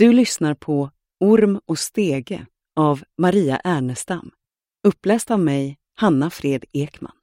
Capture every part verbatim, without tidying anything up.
Du lyssnar på Orm och stege av Maria Ernestam, uppläst av mig, Hanna Fred Ekman.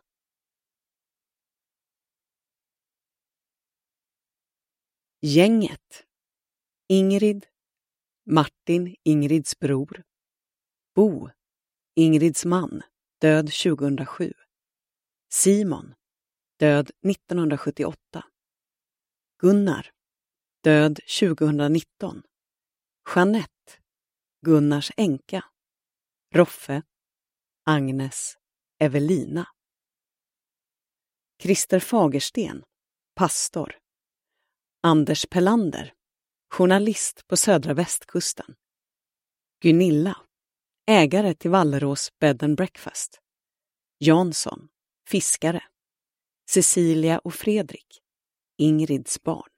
Gänget. Ingrid, Martin, Ingrids bror, Bo, Ingrids man, död tjugohundrasju, Simon, död nittonhundrasjuttioåtta, Gunnar, död tjugohundranitton, Jeanette, Gunnars änka, Roffe, Agnes, Evelina. Christer Fagersten, pastor. Anders Pellander, journalist på södra västkusten. Gunilla, ägare till Vallerås Bed and Breakfast. Jansson, fiskare. Cecilia och Fredrik, Ingrids barn.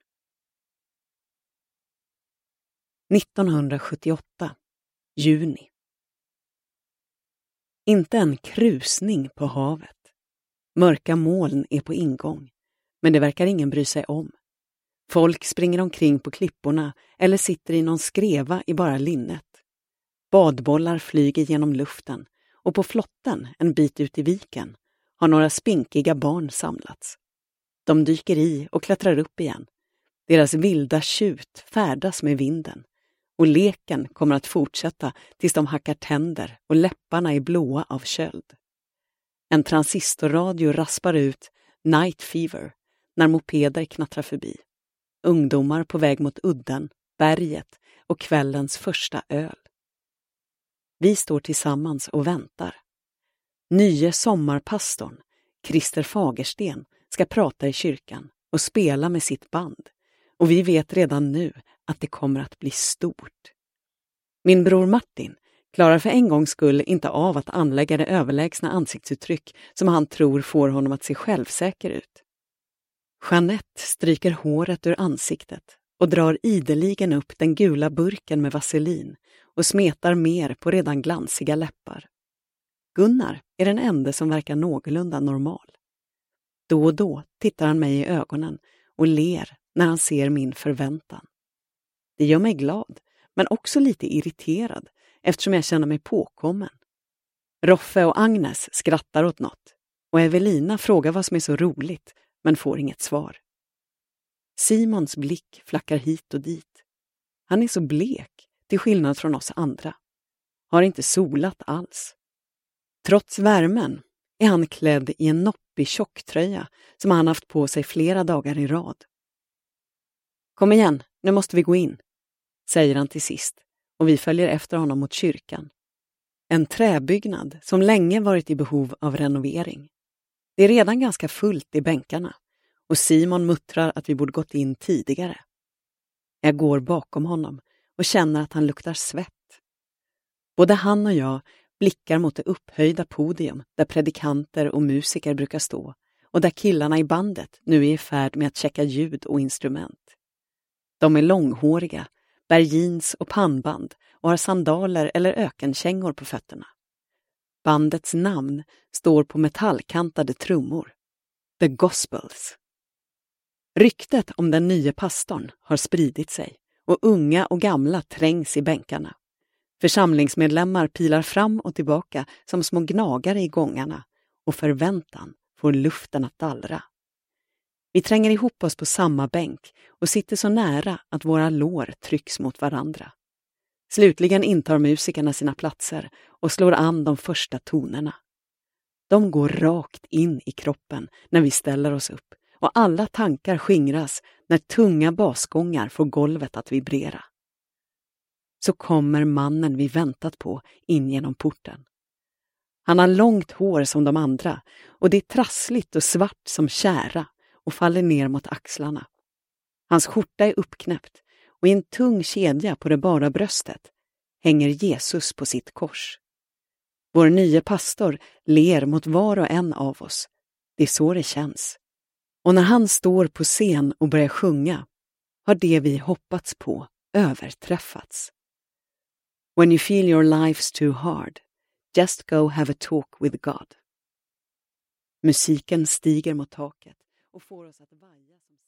nittonhundrasjuttioåtta, juni. Inte en krusning på havet. Mörka moln är på ingång, men det verkar ingen bry sig om. Folk springer omkring på klipporna eller sitter i någon skreva i bara linnet. Badbollar flyger genom luften och på flotten en bit ut i viken har några spinkiga barn samlats. De dyker i och klättrar upp igen. Deras vilda tjut färdas med vinden och leken kommer att fortsätta tills de hackar tänder och läpparna är blåa av köld. En transistorradio raspar ut Night Fever när mopeder knattrar förbi. Ungdomar på väg mot udden, berget och kvällens första öl. Vi står tillsammans och väntar. Nye sommarpastorn, Christer Fagersten, ska prata i kyrkan och spela med sitt band. Och vi vet redan nu att det kommer att bli stort. Min bror Martin klarar för en gångs skull inte av att anlägga det överlägsna ansiktsuttryck som han tror får honom att se självsäker ut. Jeanette stryker håret ur ansiktet och drar ideligen upp den gula burken med vaselin och smetar mer på redan glansiga läppar. Gunnar är den enda som verkar någorlunda normal. Då och då tittar han mig i ögonen och ler när han ser min förväntan. Det gör mig glad, men också lite irriterad eftersom jag känner mig påkommen. Roffe och Agnes skrattar åt något och Evelina frågar vad som är så roligt men får inget svar. Simons blick flackar hit och dit. Han är så blek, till skillnad från oss andra. Har inte solat alls. Trots värmen är han klädd i en noppig tjocktröja som han haft på sig flera dagar i rad. Kom igen, nu måste vi gå in, säger han till sist och vi följer efter honom mot kyrkan. En träbyggnad som länge varit i behov av renovering. Det är redan ganska fullt i bänkarna och Simon muttrar att vi borde gått in tidigare. Jag går bakom honom och känner att han luktar svett. Både han och jag blickar mot det upphöjda podium där predikanter och musiker brukar stå och där killarna i bandet nu är i färd med att checka ljud och instrument. De är långhåriga, bär jeans och pannband och har sandaler eller ökenkängor på fötterna. Bandets namn står på metallkantade trummor. The Gospels. Ryktet om den nya pastorn har spridit sig och unga och gamla trängs i bänkarna. Församlingsmedlemmar pilar fram och tillbaka som små gnagare i gångarna och förväntan får luften att dallra. Vi tränger ihop oss på samma bänk och sitter så nära att våra lår trycks mot varandra. Slutligen intar musikerna sina platser och slår an de första tonerna. De går rakt in i kroppen när vi ställer oss upp och alla tankar skingras när tunga basgångar får golvet att vibrera. Så kommer mannen vi väntat på in genom porten. Han har långt hår som de andra och det är trassligt och svart som kära och faller ner mot axlarna. Hans skjorta är uppknäppt och i en tung kedja på det bara bröstet hänger Jesus på sitt kors. Vår nya pastor ler mot var och en av oss. Det är så det känns. Och när han står på scen och börjar sjunga har det vi hoppats på överträffats. When you feel your life's too hard, just go have a talk with God. Musiken stiger mot taket och får oss att vaja som